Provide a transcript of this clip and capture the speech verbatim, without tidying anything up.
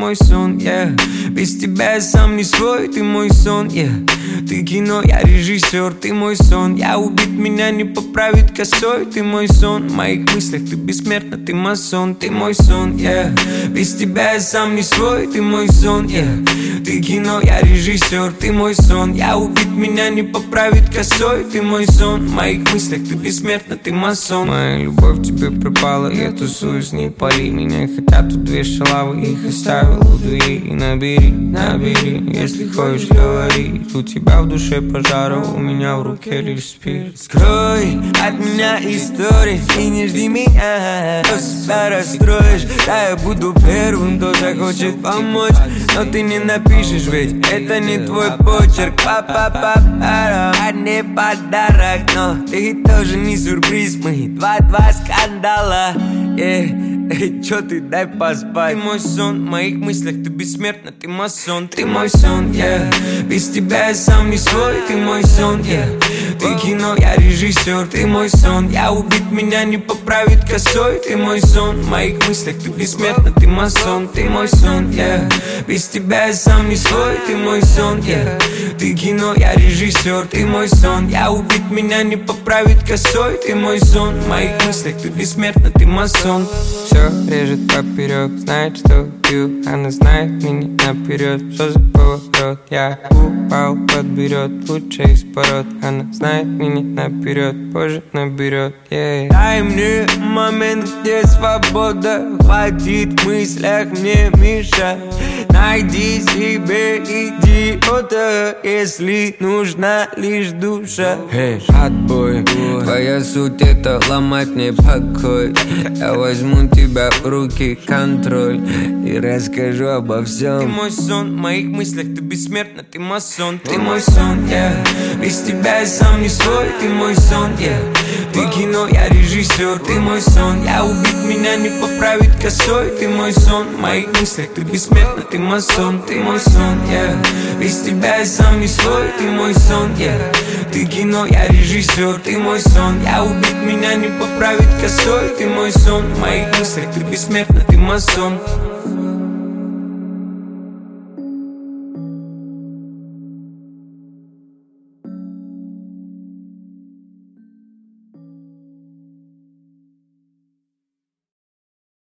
мой сон, yeah. Без тебя я сам не свой, ты мой сон, yeah. Ты кино, я режиссер, ты мой сон. Я убит, меня не поправит косой, ты мой сон. В моих мыслях ты бессмертна, ты масон, ты мой сон, yeah. Без тебя я сам не свой, ты мой сон, yeah. Ты кино, я режиссер, ты мой сон. Я убит, меня не поправит косой, ты мой сон. В моих мыслях ты бессмертна, ты масон. Моя любовь тебе пропала, я тусую с ней, пали. Меня хотят тут две шалавы, их оставил у двери. И набери, набери, если хочешь, говори. У тебя в душе пожара, у меня в руке лишь спирт. Скрой от меня истории и не жди меня, то себя расстроишь. Да, я буду первым, кто захочет помочь, но ты не напишешь, ведь это не твой почерк. Па-па-па-па-па, а не подарок, но ты тоже не сюрприз. Мы два-два скандала, yeah. Эй, чё ты, дай поспать. Ты мой сон, в моих мыслях ты бессмертна, ты масон. Ты мой сон, yeah. Без тебя я сам не свой, ты мой сон, yeah. Ты кино, я режиссер, ты мой сон. Я убит, меня не поправит косой, ты мой сон. В моих мыслях ты бессмертна, ты масон. Ты мой сон, yeah. Без тебя я сам не свой, ты мой сон, yeah. Ты кино, я режиссер, ты мой сон. Я убит, меня не поправит косой, ты мой сон. В моих мыслях ты бессмертна, ты масон. Все режет поперек, знает, что пью. Она знает меня наперед, что за поворот. Я упал, подберет, лучше из пород. Она знает меня наперед, позже наберет, yeah. Дай мне момент, где свобода, хватит в мыслях мне мешать. Найди себе идиота, если нужна лишь душа. Эй, отбой, твоя суть это ломать мне покой. Я возьму тебя в руки, контроль, и расскажу обо всем. Ты мой сон, в моих мыслях ты бессмертна, ты масон. Ты мой сон, yeah. Без тебя я сам не свой, ты мой сон, yeah. Ты кино, я режиссер, ты мой сон. Я убит, меня не поправит косой, ты мой сон. В моих мыслях ты бессмертна, ты масон. Ты мой сон, yeah. Без тебя я сам не свой, ты мой сон, yeah. Ты кино, я режиссер, ты мой сон. Я убит, меня не поправит косой, ты мой сон. В моих мыслях ты бессмертна, ты масон.